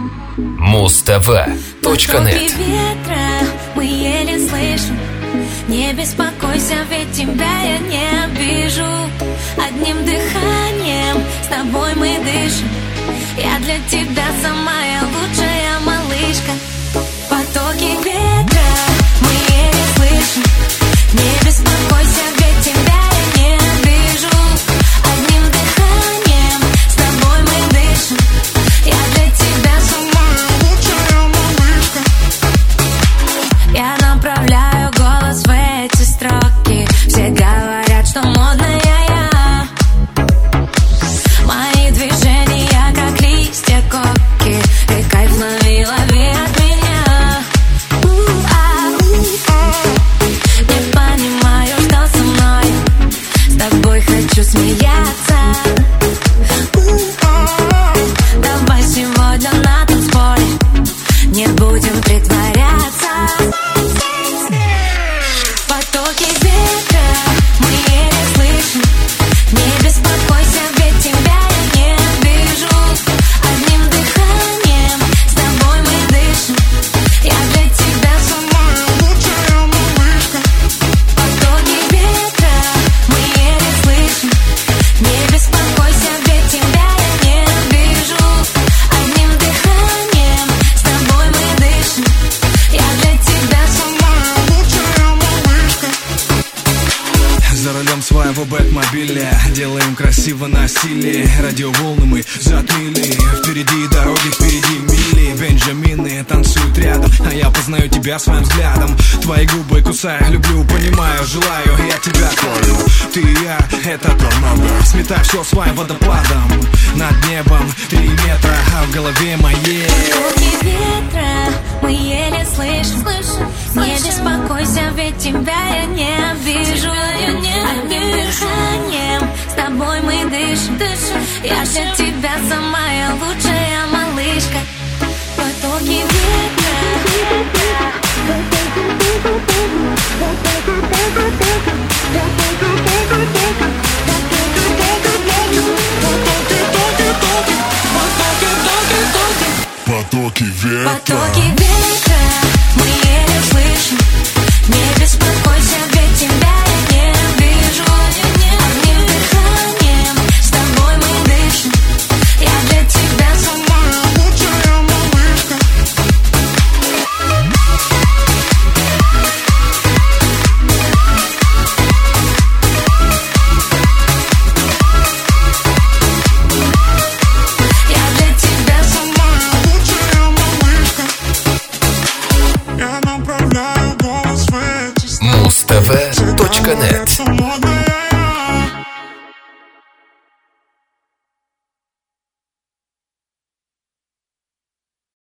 Muz-TV.net. Ветра мы еле слышим. Не беспокойся, ведь тебя я не обижу. Одним дыханием с тобой мы дышим. Я для тебя самая лучшая малышка. Потоки ветра мы еле слышим. Не беспокойся, ведь тебя я не обижу. Одним дыханием с тобой мы дышим. Я для тебя самая лучшая малышка. Я направляю голос в эти строки. Все говорят, что модная я. Мои движения как листья коки. Ты кайф лови, лови от меня. Не понимаю, что со мной. С тобой хочу смеяться. Давай сегодня на танцполе не будем притворяться. Потоки ветра мы еле слышим. Не беспокойся, ведь тебя я не обижу. Одним дыханием с тобой мы дышим. Я для тебя самая лучшая малышка. Потоки ветра мы еле слышим. Не беспокойся, ведь тебя я не обижу. Одним дыханием с тобой мы дышим. Я для тебя самая лучшая малышка. За рулем своего бэт-мобиля делаем красиво на стиле. Радиоволны мы затмили. Впереди дороги, впереди мили. Бенджамины танцуют рядом, а я познаю тебя своим взглядом. Твои губы кусаю, люблю, понимаю, желаю. Я тебя твою, ты и я, это то номер. Сметай все своим водопадом. Над небом 3 метра, а в голове моей Потоки ветра мы еле слышим. Не беспокойся, ведь тебя я не обижу. Одним дыханием с тобой мы дышим. Я для тебя самая лучшая малышка. Потоки ветра. Потоки ветра. Потоки ветра мы еле слышим. Не беспокойся, ведь тебя я не обижу. Одним дыханием с тобой мы дышим. Я для тебя самая лучшая малышка. Я для тебя самая лучшая малышка. Я направляю голос в эти Muz-TV.net. стороны.